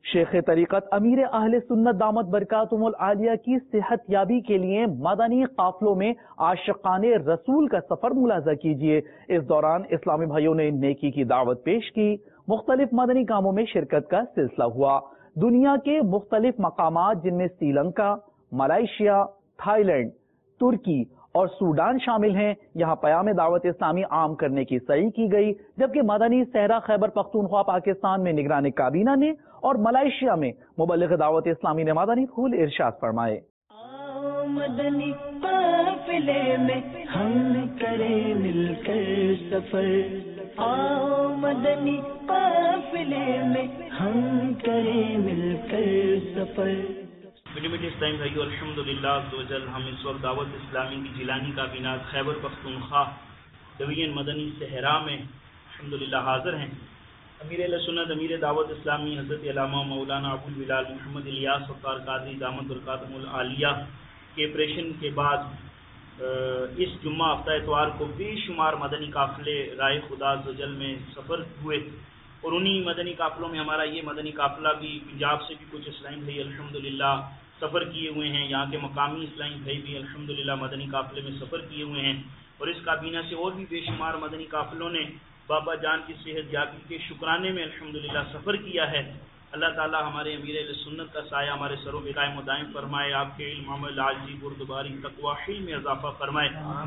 شیخ طریقت امیر اہل سنت دامت برکاتہم العالیہ کی صحت یابی کے لیے مدنی قافلوں میں عاشقان رسول کا سفر ملاحظہ کیجیے۔ اس دوران اسلامی بھائیوں نے نیکی کی دعوت پیش کی، مختلف مدنی کاموں میں شرکت کا سلسلہ ہوا۔ دنیا کے مختلف مقامات جن میں Sri Lanka, Malaysia, Thailand, ترکی اور سوڈان شامل ہیں، یہاں پیام دعوت اسلامی عام کرنے کی سعی کی گئی، جبکہ مدنی صحرا خیبر پختونخوا پاکستان میں نگران کابینہ نے اور ملائیشیا میں مبلغ دعوت اسلامی نے مدنی پھول ارشاد فرمائے۔ مدنی قافلے میں ہم کریں مل کر سفر، آؤ مدنی قافلے میں ہم کریں مل کر سفر۔ میٹھے اسلامی بھائیو، الحمدللہ عزوجل ہم اس وقت دعوت اسلامی کی جیلانی کابینہ خیبر پختونخوا ڈویژن مدنی صحرا میں الحمدللہ حاضر ہیں۔ امیر اہل سنت امیر دعوت اسلامی حضرت علامہ مولانا ابو البلال محمد الیاس ستار قادری دامت برکاتہم العالیہ کے آپریشن کے بعد اس جمعہ ہفتہ اتوار کو بے شمار مدنی قافلے رائے خدا عزوجل میں سفر ہوئے، اور انہی مدنی قافلوں میں ہمارا یہ مدنی قافلہ بھی پنجاب سے بھی کچھ اسلامی بھائی الحمدللہ سفر کیے ہوئے ہیں، یہاں کے مقامی اسلامی بھائی بھی الحمدللہ مدنی قافلے میں سفر کیے ہوئے ہیں، اور اس کابینہ سے اور بھی بے شمار مدنی قافلوں نے بابا جان کی صحت یابی کے شکرانے میں الحمدللہ سفر کیا ہے۔ اللہ تعالی ہمارے امیر اہل سنت کا سایہ ہمارے سروں پہ قائم و دائم فرمائے، آپ کے علم عمل عاجزی بردباری تقوی حلم میں اضافہ فرمائے۔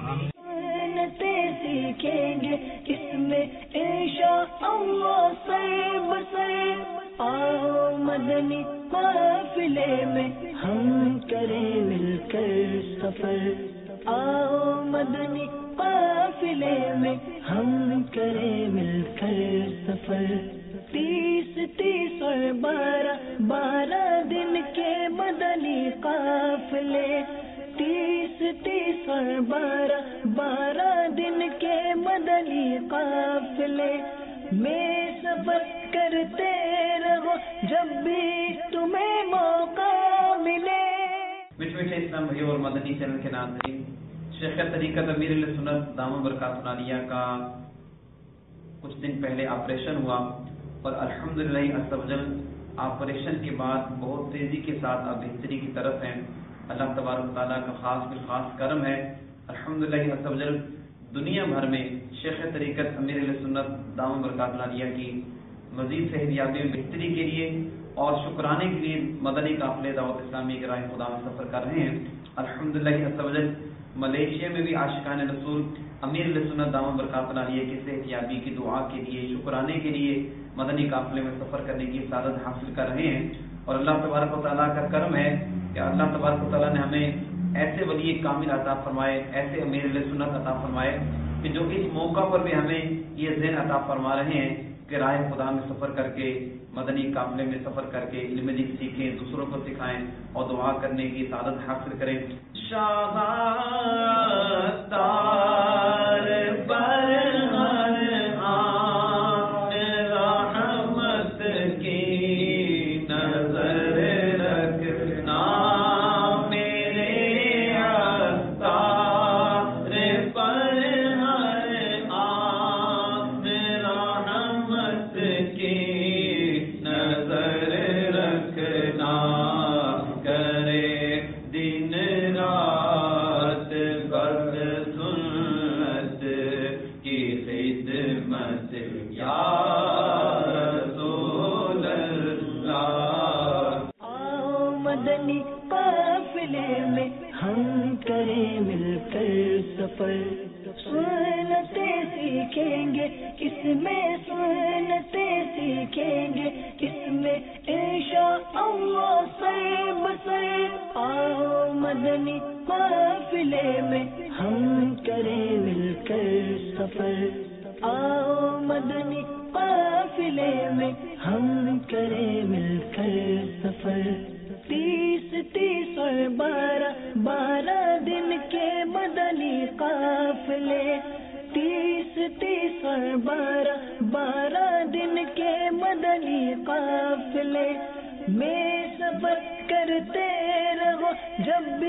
سیکھیں گے اس میں انشاءاللہ سر بسر، آؤ مدنی قافلے میں ہم کریں مل کر سفر، آؤ مدنی قافلے میں ہم کریں مل کر سفر۔ 30 اور 12 دن کے مدنی قافلے، 30 اور 12 دن کے مدنی قافلے میں سفر کرتے رہو جب بھی تمہیں موقع ملے۔ میٹھے اسلام بھائیوں اور مدنی چینل کے ناظرین، شیخ طریقت امیر اہل سنت دامت برکاتہم العالیہ کا کچھ دن پہلے آپریشن ہوا، اور الحمدللہ عز و جل آپریشن کے بعد بہت تیزی کے ساتھ اب بہتری کی طرف ہیں۔ اللہ تبارک تعالیٰ کا خاص بالخاص کرم ہے۔ الحمدللہ عز و جل دنیا بھر میں شیخ طریقت امیر اہل سنت دامت برکاتہم العالیہ کی مزید صحت یابی میں بہتری کے لیے اور شکرانے کے لیے مدنی قافلے دعوت اسلامی کے راہ خدا میں سفر کر رہے ہیں۔ الحمدللہ عز و جل ملائیشیا میں بھی عاشقان رسول امیر اہل سنت دامت برکاتہم العالیہ کی صحت یابی کی دعا کے لیے، شکرانے کے لیے مدنی قافلے میں سفر کرنے کی سعادت حاصل کر رہے ہیں، اور اللہ تبارک و تعالیٰ کا کرم ہے کہ اللہ تبارک و تعالیٰ نے ہمیں ایسے ولی کامل عطا فرمائے، ایسے امیر اہل سنت عطا فرمائے کہ جو اس موقع پر بھی ہمیں یہ ذہن عطا فرما رہے ہیں کہ راہ خدا میں سفر کر کے، مدنی قافلے میں سفر کر کے علم دین سیکھیں، دوسروں کو سکھائیں اور دعا کرنے کی سعادت حاصل کریں۔ مدنی قافلے میں ہم کریں مل کر سفر، سنتیں سیکھیں گے اس میں، سنتیں سیکھیں گے اس میں انشاءاللہ سر بسر، آؤ مدنی قافلے میں ہم کریں مل کر سفر، آؤ مدنی قافلے میں ہم کریں مل کر سفر۔ 30 اور 12 دن کے مدنی قافلے، 30 اور 12 دن کے مدنی قافلے میں سفر کرتے رہو جب